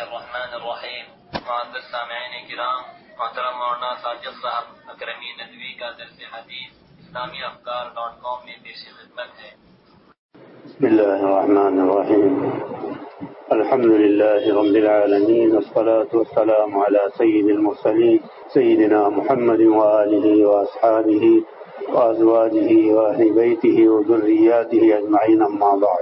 الرحمن الرحیم. معزز سامعین کرام، محترم مولانا ساجد صاحب اکرمی ندوی کا درس حدیث اسلامیافکار.com میں پیش خدمت ہے. بسم اللہ الرحمن الرحیم. الحمد للہ رب العالمین، والصلاة والسلام علی سید المرسلین سیدنا محمد وآلہ واصحابہ وازواجہ واہل بیتہ وذریاتہ اجمعین، اما بعد.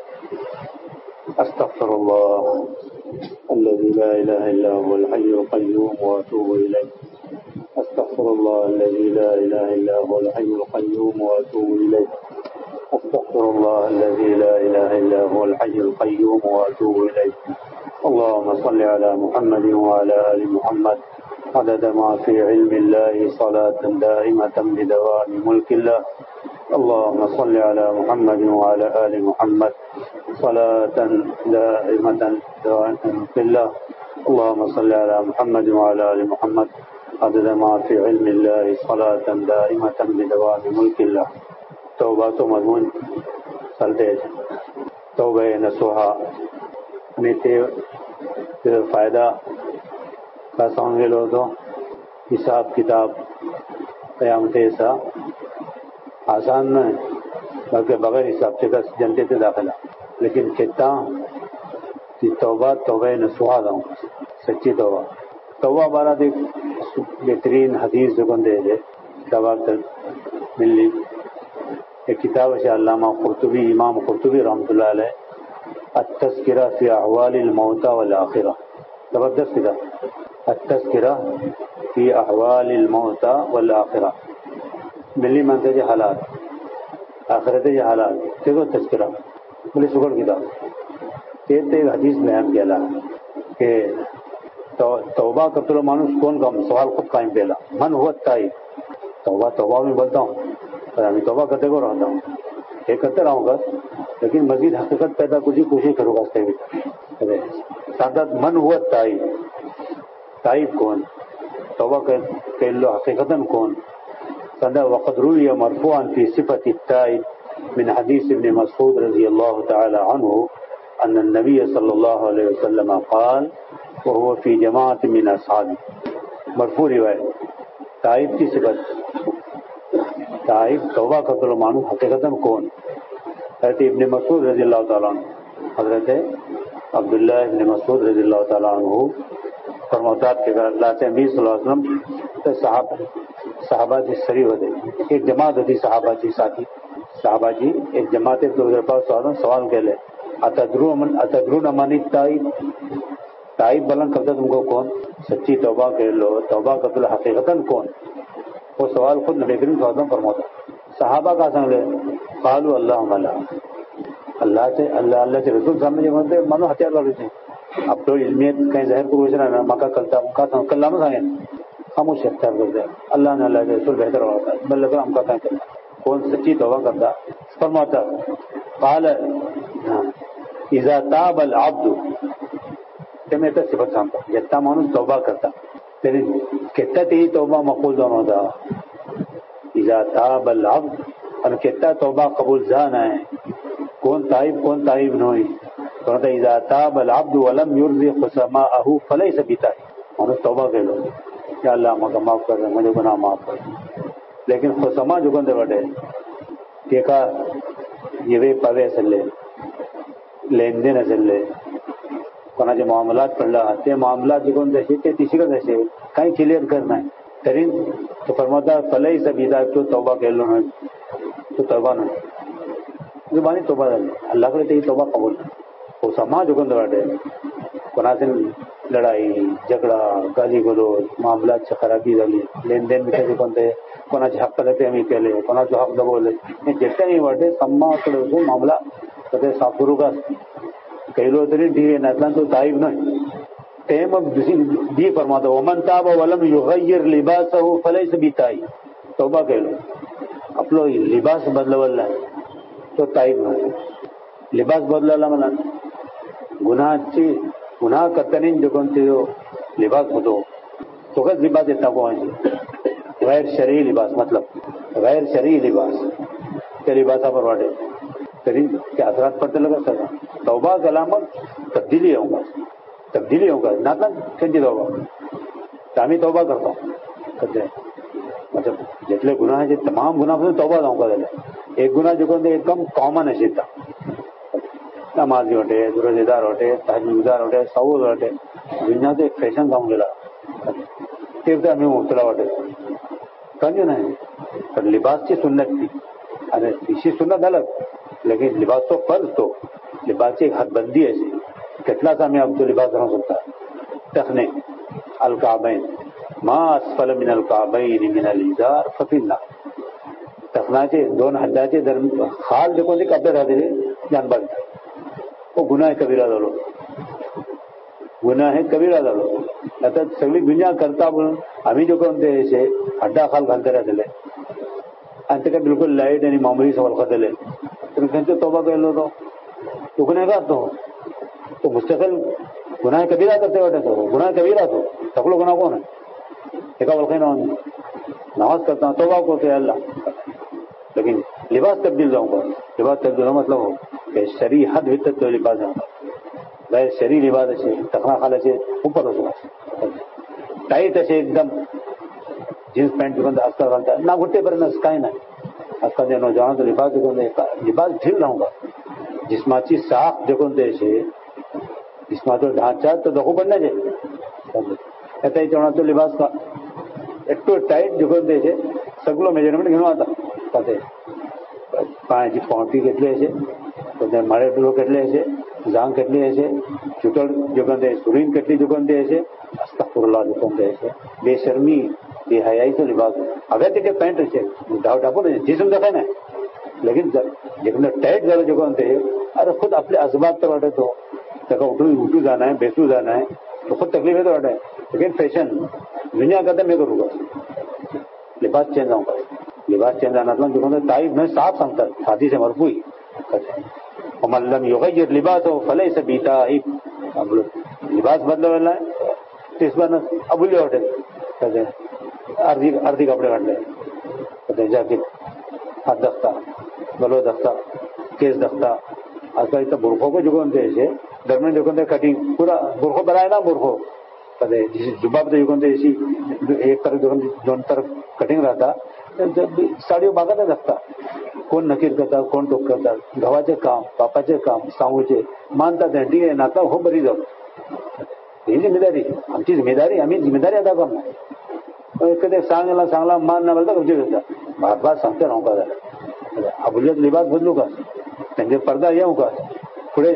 استغفر اللہ الذي لا اله الا هو الحي القيوم واتوب اليه. استغفر الله الذي لا اله الا هو الحي القيوم واتوب اليه. استغفر الله الذي لا اله الا هو الحي القيوم واتوب اليه. اللهم صل على محمد وعلى ال محمد عدد ما في علم الله صلاة دائمة بدوام ملك الله. اللهم صل على محمد وعلى ال محمد صلاة دائمة بدوام ملك الله. اللهم صل على محمد وعلى ال محمد عدد ما في علم الله صلاة دائمة بدوام ملك الله. توبہ تو مضمون چلتے توبہ نصوحہ میں فائدہ کا سامنے لو تو حساب کتاب قیامت ایسا آسان نہ ہے، بلکہ بغیر حساب سے جنتے سے داخلہ. لیکن کہتا ہوں کہ توبہ نصوحہ دوں، سچی توبہ بارہ دیکھ بہترین حدیث جو دے کتاب ملی. ایک کتاب ہے علامہ قرطبی، امام قرطبی رحمۃ اللہ علیہ، التذکرہ فی احوال الموتى والآخرہ. زبردست کتاب، التذکرہ فی احوال الموتى والآخرہ. ملی منطقے حالات، آخرت کے حالات دیکھو تذکرہ بڑی سکڑ کتاب. کہتے حدیث بیان کیا کہ توبہ کرتے لو مانوس کون کا سوال خود قائم پہلا من ہوا تائب. توبہ میں بولتا ہوں، میں توبہ کرتے کو رہتا ہوں، یہ کرتے رہوں گا، لیکن مزید حقیقت پیدا کچھ کوشش کروں گا. سادات من ہوا تائب، تائب کون، توبہ کر لو حقیقتاً کون. سادہ وقد روی مرفوعا فی صفت التائب من حدیث ابن مسعود رضی اللہ تعالی عنہ ان النبی صلی اللہ علیہ وسلم قال وهو فی جماعت من اصحابہ. مرفوع روایت. تائب کی صفت، تائب توبہ کرتے لو مانو حقیقتاً کون. حضرت ابن مسعود رضی اللہ تعالیٰ عنہ، حضرت عبداللہ ابن مسعود رضی اللہ تعالیٰ عنہ فرموتات کے اگر اللہ سے نبی صلی اللہ علیہ وسلم تو صحابہ جی شریف ہوتے، ایک جماعت ہوتی صحابہ جی ساتھی، صحابہ جی ایک جماعت ہے. تو سوال کے لے اتدرون من التائب، تائب بلند کرتا تم کو کون، سچی توبہ کر لو توبہ کرتے لو حقیقتاً کون. وہ سوال خود نبی کریم صلی اللہ علیہ وسلم فرماتا. صحابہ کا سنگ لے قالوا اللہ اللہ سے اللہ سے رسول سامنے جمعتے مانو ہتھیار والے تھے. اب تو علمیت کہیں ظاہر کو روشنا ہے مکہ کلتا کلّہ نہ سائیں خاموش اختیار کرتے اللہ نے اللہ کے رسول بہتر ہوتا ہے بل لگا ہم کا کہیں کرتا کون سچی توبہ کرتا. فرماتا قال اذا تاب العبد کہ میں تو صفت سامتا جتا مانوس توبہ کرتا تیری کہتا تیری توبہ مقبول دونوں دا. اذا تاب العبد اور کہتا توبہ قبول جان ہے کون تائب نوئی. فرماتا اذا تاب العبد ولم يرضي خصماءه فليس بتائب. مانوس توبہ کہہ لو یا اللہ مجھے معاف کر دے، مجھے گناہ معاف کر دے. لیکن خصما جو کندے بڑے کہ کا یہ وے پوے چلے لین دین چلے کونا جو معاملات پڑھ رہا تے معاملات جو کون دیشے تے تیسری کا دیشے کہیں کلیئر کرنا ہے ترین. تو فرماتا فلئی سبیدہ تو توبہ کہہ لو نا تو توبہ نہ زبانی توبہ دے اللہ کرے تے توبہ قبول. وہ سما جو کندے بڑے کونا سے لڑائی جھگڑا گالی گلوچ معاملات سے خرابی ڈالی لین دین میں جو کندے کونا جو حق کرتے ہمیں کہلے کونا جو حق دبولے یہ جتنے نہیں بڑھے سما کرے وہ معاملہ کہتے سافرو کا کئی لوگ تری ڈھیرے نتلان تو تائب نہیں تیم اب بھی فرماتا ومن تاب ولم یغیر لباسہ فلیس بتائب. توبہ کہہ لو اپلو لباس بدلو اللہ تو تائب نہیں. لباس بدلو اللہ منا گناہ کرتے نہیں جو کون سے لباس ہو تو غیر لباس اتنا کو غیر شرعی لباس مطلب غیر شرعی لباس کے لباسہ پر واٹے ترین کے اثرات پڑتے لگا سر. توبہ کا علامت تبدیلی ہوں گا تبدیلی ہوگا نہ کنجی توبہ تامی توبہ کرتا ہوں کہتے ہیں مطلب جتنے گناہ ہے تمام گناہ سے توبہ دوں کا ایک گناہ جو کہ ایک دم کامن ہے سیدھا نمازی ہوٹے روزے دار ہوٹے تہجد گزار ہوٹے سعود ہوٹے دنیا تو ایک فیشن کا ملا تیرتا میں مبتلا ہوٹے کنجو نہیں پر لباس کی سنت تھی ارے اسی سنت الگ لیکن لباس تو فرض تو لباس کی ایک حد بندی ایسی کتنا سا میں اب تو لباس رہ سکتا ہے تخنے الکعبین ما اسفل من الکعبین من الازار ففی النار تخناچے دون حداچے خال دیکھو دے کپڑے رہتے تھے جان بال وہ گناہ کبیرہ ڈالو گناہ کبیرہ ڈالو سگلی دنیا کرتا ہمیں جو کہ ایسے ہڈا خال گھالتے رہتے انت کا بالکل لائٹ یعنی معمولی سوال خطے لے تو توبہ کر لو تو گناہ گار تو مستقل گناہ کبیرہ کرتے بیٹھے تو گناہ کبیرہ تو تکلو گناہ کون ہے ایک بلکہ نماز کرتا ہوں توبہ کو کہ اللہ لیکن لباس تبدیل جاؤں گا لباس تبدیل مطلب ہو کہ شرعی حد حدت تو لباس جاؤں گا غیر شرعی لباس اچھے تخنا خال اچھے اوپر ہو سکا ٹائٹ اچھے ایک دم جینس پینٹ جو اصل غلطہ ہے نہ گھٹے پر نہ اسکائی نہ اصل جو نوجوان تو لباس جو لباس ڈھیل رہوں گا جسماچی صاف جو ایسے جسما تو ڈھانچہ تو دکھو بننا چاہیے ایسا ہی چوڑا تو لباس کا ایک تو ٹائٹ جو ایسے سگلو میجرمنٹ گھنو آتا کہتے پانچ پونٹی کتنے ایسے مارے ڈولو کتنے ایسے زانگ کتنے ایسے چٹل جو کہتے سرین کتلی جو کہتے ایسے استغفر اللہ جو کہتے ایسے بے شرمی بے حیائی تو لباس اگر دیکھے پینٹ ایسے ڈاپو نا جسم دکھے نا لیکن جتنا ٹائٹ ذرا جو کہتے ہیں ارے خود اپنے اسباب تو بیٹھے تو اٹھو جانا ہے بیسو جانا ہے تو خود تکلیف ہے تو بیٹھے لیکن فیشن دنیا کہتے میں کروں گا لباس چینج آؤں گا لباس چینج آنا جو تائف میں صاف سمتا شادی سے مرفوعی لم یغیر لباس ہو فلے سے بیتا اب لباس بدلے والا ہے تو اس بار ابولے اٹھے کہتے ہیں اردھی کپڑے کاٹ لے کہتے ہیں جیکٹ ہاتھ دختہ گلو دختہ کیس دختہ آج کل اتنا برخوں کو جو کہتے ایسے درمیان جو کہتے کٹنگ پورا برخو بنائے نا برخو کہتے جیسے جباب تو جو کہتے ایسی ایک طرف دونوں طرف کٹنگ رہتا ساڑیوں باغا نہیں رکھتا کون نکیر کرتا کون ٹوک کرتا گواچے کام پاپاچے کام ساوچے مانتا تھے ٹھیک ہے ناتا ہو بری جاؤ یہ ذمہ داری ہم کی ذمہ داری ہمیں ذمہ داری ادا کرنا کہتے سانگلا مان نہ بولتا کب ہوتا بات بات سمجھتے رہوں گا ابولیت لباس بدلوں گا پردہ یہ ہوگا تھوڑے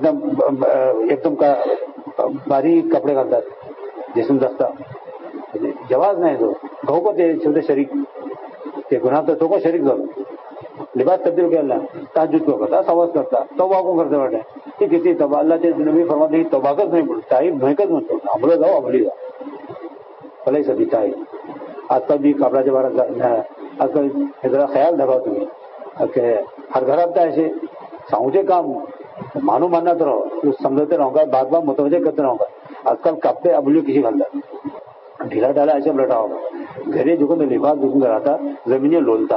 ایک دم کا باریک کپڑے کرتا جسم دستہ جواز نہیں تو گھو کو چھوٹے شریک گناہ تو کو شریک دو لباس تبدیل کر اللہ تہجد کو کرتا سواز کرتا توبہ کو کرتے بیٹھے کہ کسی توبہ اللہ کے نبی فرماتے توبہ کر نہیں بولتا نہیں کر مت ابلو جاؤ ابلی جاؤ بھلے سبھی چاہیے آج کل بھی کپڑا جب آج کل ذرا خیال رکھو تمہیں کہ ہر گھر آتا ایسے سمجھے کام مانو ماننا تو رہو سمجھتے رہوں گا بات بات متوجہ کرتے رہوں گا آج کل کپڑے ابلیو کسی گھر ڈھیلا ڈالا ایسے بیٹھا ہوگا گھر جو لباس جو رہتا زمینیں لولتا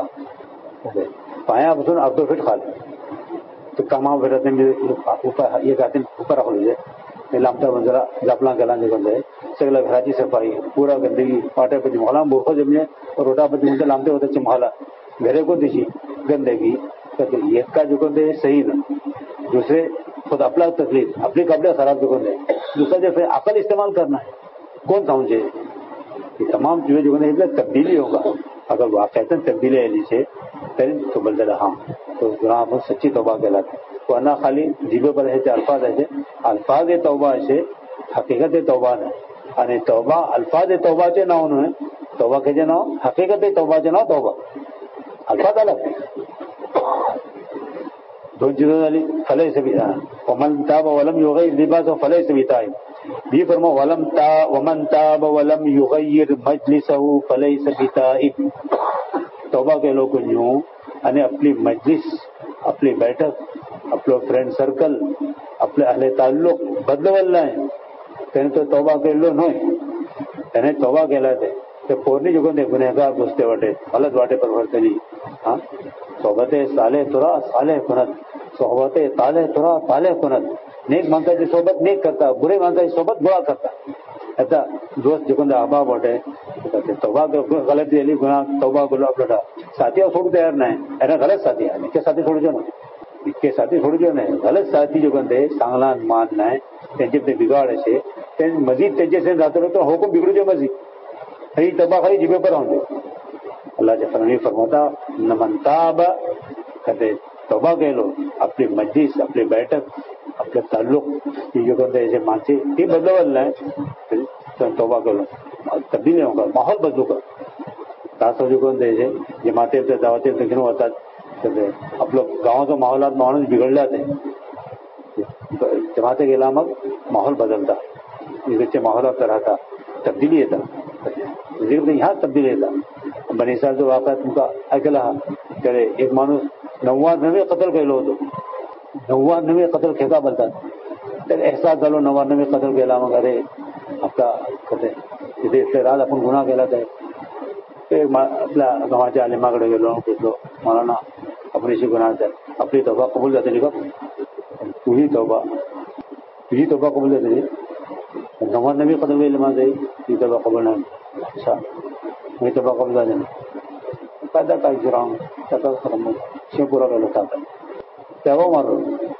پایا بسن اب تو فٹ کھا لے تو کما پھر یہ کہتے ہیں اوپر رکھ لیجیے لامتا بنجرا جاپلا گلا جو بن جائے سگلا گھراچی صفائی پورا گندگی پاٹے پہ چمخلا بورخو جمنے اور روٹا پہ چمتے لامتے ہوتے چمخلا گھرے کو دیجیے گندگی ایک کا جو کہتے صحیح نا دوسرے خود اپنا تکلیف اپنے کپڑے خراب جو کرتے دوسرا جو پھر عقل استعمال کرنا ہے کون سمجھے یہ تمام چیزیں جو ہے تبدیلی ہوگا اگر واقعات تبدیلی ہے نیچے تو بلتے رہا تو گناہ پر سچی توبہ کہلاتے ورنہ خالی جیبے پر ایسے الفاظ توبہ ایسے حقیقت توبہ ہے یعنی توبہ الفاظ توبہ سے نہ انہوں توبہ کہتے نہ ہو حقیقت توبہ سے نہ ہو توبہ الفاظ الگ دو چیزوں والی فلح سے بھی ومن تاب ولم یغیر لباس و فلح سے بھی تائب بھی فرمو ومن تاب ولم یغیر مجلسہ فلیس بتائب توبہ کے لوگ یوں یعنی اپنی مجلس اپنی بیٹھک اپنا فرینڈ سرکل اپنے اہل تعلق بدل ہے کہیں تو توبہ کے لو نہیں توبہ کہلاتے کہ پورنی جو کہ گنہگار گھستے واٹے غلط واٹے پر بھرتے نہیں ہاں صحبت صالح ترا صالح کنت صحبت طالح ترا طالح کنت नेक माणसाची सोबत नेक करता, बुरे माणसाची सोबत बुरा करता. आता दोस्त जो आबा बोटे तोबा गलत गुना तोबा बोलो अपना साथी छोड़ तैयार नहीं एना गलत साथी है. इतके साथी छोड़ जो इतके साथी छोड़ जो नहीं गलत साथी जो कहते चांगला मान नाही त्यांचे ते बिघाड असे ते मजीद त्यांचे जाते तो हुकुम बिगड़ू जो मजीद ही तबा खाली जिबे पर होंगे. अल्लाह के फरमानी फरमाता नमन ताब कहते तोबा कह लो अपनी मजलिस अपनी बैठक अपने ताल्लुक ये जो कहते ऐसे मानसी ये बदलवल है तो तोबा कर लो तब्दील होगा माहौल बदलू का तासो जो कहते ऐसे जमाते दावते घेऊन होतात आपलं गावाचं माहोलात माणूस बिघडला ते जमाते गेला मग माहौल बदलता इकडच्या माहोलात राहता तब्दीली येतात ह्या तब्दीली येतात. बनीसाचा जो वाका तुमका ऐकला त्याने एक माणूस 99 कत्ल केलं होतं. 99 कत्ल खेका बोलतात. तर एहसास झालो 99 कत्ल केला मग अरे आपला कथे तिथे इथले राज आपण गुन्हा केला ते आपल्या गावाच्या आलिमाकडे गेलो घेतलो मला ना आपलीशी गुन्हा आपली तोबा कबूल जाते का तुझी तोबा कबूल जाते 99 कत्ल केले माझे ती तोबा कबूल नाही. अच्छा मी तोबा कबूल झाले पैदा काय राहून त्याचा शेपुरा केला होता तेव्हा मारून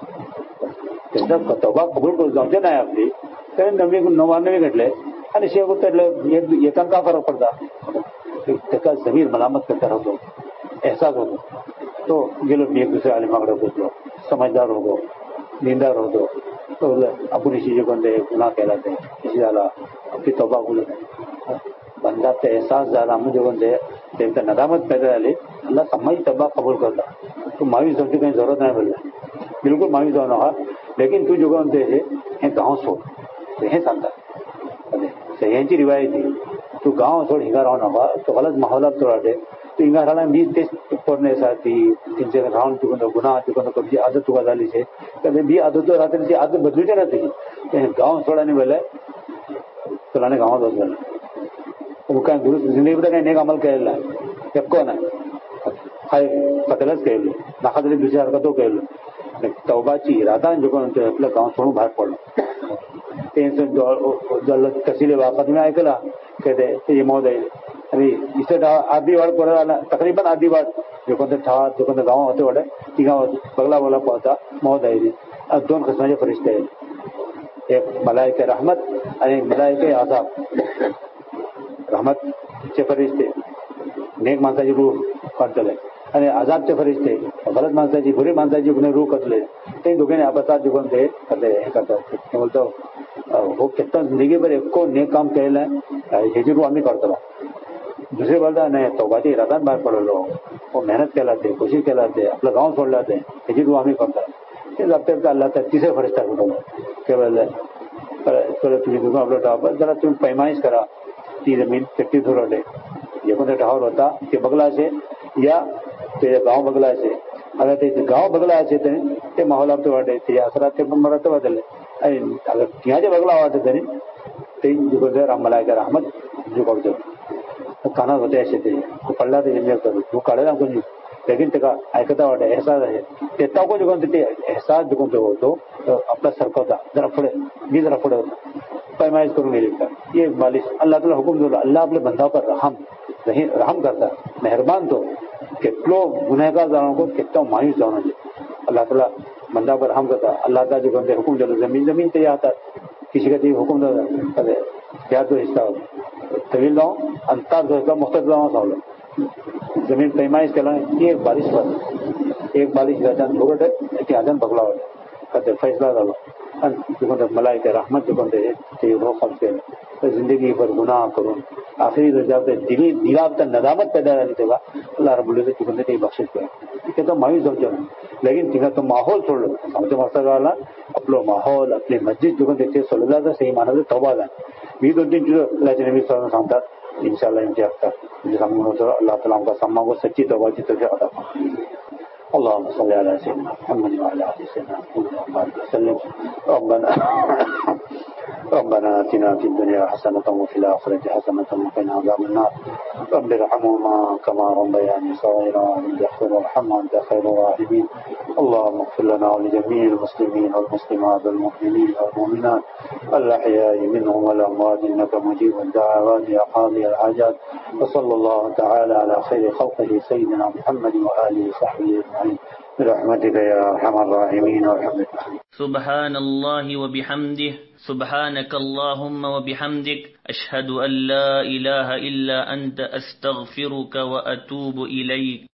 त्यांचा तोबा कबूल करून जाऊचे नाही आपली तर 99 घडले आणि शेवट त्यातलं एकांत का फरक पडता त्याचा जमीर मलामत करता होतो एहसास होतो. तो गेलो मी एक दुसऱ्या आलिमाकडे पोचलो समजदार होतो दीनदार होतो तो अपुरीशी जे कोणते गुन्हा केला ते कशी झाला आपली तोबा बोलत बंदा ते एहसास झाला म्हणजे कोणते त्यांचा नदामत पैदा झाली अल्लाह समाजी तोबा कबूल करता. तू मावीस जाऊची काही जरूरत नाही बोलला बिलकुल मावीस जाऊ नका लेकिन तू जो कोणते हे गाव सोड हे सांगतात यांची रिवायत तू गाव सोड हिंगा राहू नका तो गलत माहोलात तो राहते तू हिंगा राहला मी तेच करण्यासाठी त्यांचे राहून चुकून गुन्हा चुकून कधी आदत तुका झाली आहे तर बी आदत राहते ती आदत बदलूचे नाही ते गाव सोडाने बोलय तुला गावात बसलेलं काय गुरु जिंदगीमध्ये काही नेक अमल केलेला आहे एक्को नाही हाय कतलच केलं नाका तरी दुसऱ्यासारखा तो केलं तौबाची राधान जो कोण आपलं गाव सोडून बाहेर पडलं ते कसिले वाका तुम्ही ऐकला ते महोदय आणि इथे आधी वाढ परत आला तकरीबन आधी वाढ जो कोणतं ठा जो कोणतं गाव होते वाढ ती गाव बगला बोला पाहता महोदय 2 किस्माचे फरिश्ते आहेत एक मलायके रहमत आणि मलायके आजाब. रहमतचे फरिश्ते नेक माणसाची रूह काढतले आणि आजाबचे फरिश्ते गलत माणसाची बुरी माणसाची गुन्हे रूह कतले ते दोघांनी आपसात जिंकून ते हे करतात. ते बोलतो हो कितना जिंदगी भर एक्को नेक काम केलेलं आहे ह्याची रूह आम्ही काढतो. दुसरे बोलता नाही तोबाची रातात बाहेर पडलो हो मेहनत केला ते कोशिश केला ते आपलं गाव सोडला ते ह्याची रूह आम्ही करतो. ते जगते अल्लाह तर तिसरे फरिश्ता कुठं ते बोलले तुम्ही दुकान आपलं टावर जरा तुम्ही पैमाईश करा ती जमीन चट्टी थोरटे जे कोणत्या टावर होता ते बगला असे या ते गाव बगला असे आता ते गाव बगला असे ते माहोलात वाटे ते असरात ते पण मरात वाटले आणि अगर तिहाचे बगला वाटत तरी ते जो राममलायका रहमत जो करतो कानात होते असे ते पडला ते एन्जॉय करतो तू काढायला कोणी लेकिन ते का ऐकता वाटे एहसास आहे ते ताको जो कोणते ते एहसास जो कोणते होतो आपला सरकवता जरा पुढे मी जरा पुढे होता पैमाइश करून गेली का ये मालिश अल्लाह ताला हुकुम दिला अल्लाह आपले बंदा पर रहम करता मेहरबान तो કેટલો ગુનેગાર જાણો को कितना मायूस जानो अल्लाह ताला बंदा पर रहम करता. अल्लाह ताला जो कहते हुक्म दिलो जमीन ते आता किसी का हुक्म दे क्या तो हिस्सा तवील जाओ अंतर जो हिस्सा मुख्तलिफ जाओ सावलो जमीन पैमाइश केला एक बारिश राजान भोगटे की आजान भगला होते फैसला झालो आणि जो कोणते मलायका रहमत जो कोणते ते रोखम केलं तर जिंदगी भर गुनाह करून आखिरी दर्जा दिला नदामत पैदा झाली तेव्हा अल्लाह रब्बुल इज्जत कोणते ते बक्षीस केलं ते तर मायूस जाऊचे लेकिन तिला तो माहोल सोडलो आमच्या मस्तकाला आपलं माहोल आपली मस्जिद जो कोणते ते सोडला तर सही मानाचं तोबा झाला. मी 2-3 चीज नबी सांगतात इंशाल्लाह इनके अख्तर म्हणजे सांगून होतं अल्लाह ताला आमका समागो सच्ची तोबाची तोफीक अता اللهم صل على سيدنا محمد وعلى آل سيدنا محمد وسلم. ربنا ربنا آتنا في الدنيا حسنة وفي الآخرة حسنة وقنا عذاب النار رب ارحمهما كما ربياني صغيرا رب اغفر وارحمهما أنت خير الراحمين اللهم اغفر لنا ولجميع المسلمين والمسلمات والمؤمنين والمؤمنات الأحياء منهم والأموات إنك مجيب الدعوات يا قاضي الحاجات وصلى الله تعالى على خير خلقه سيدنا محمد وآله وصحبه أجمعين برحمتك يا أرحم الراحمين والحمد لله. سبحان الله وبحمده سبحانك اللهم وبحمدك أشهد أن لا إله إلا أنت أستغفرك وأتوب إليك.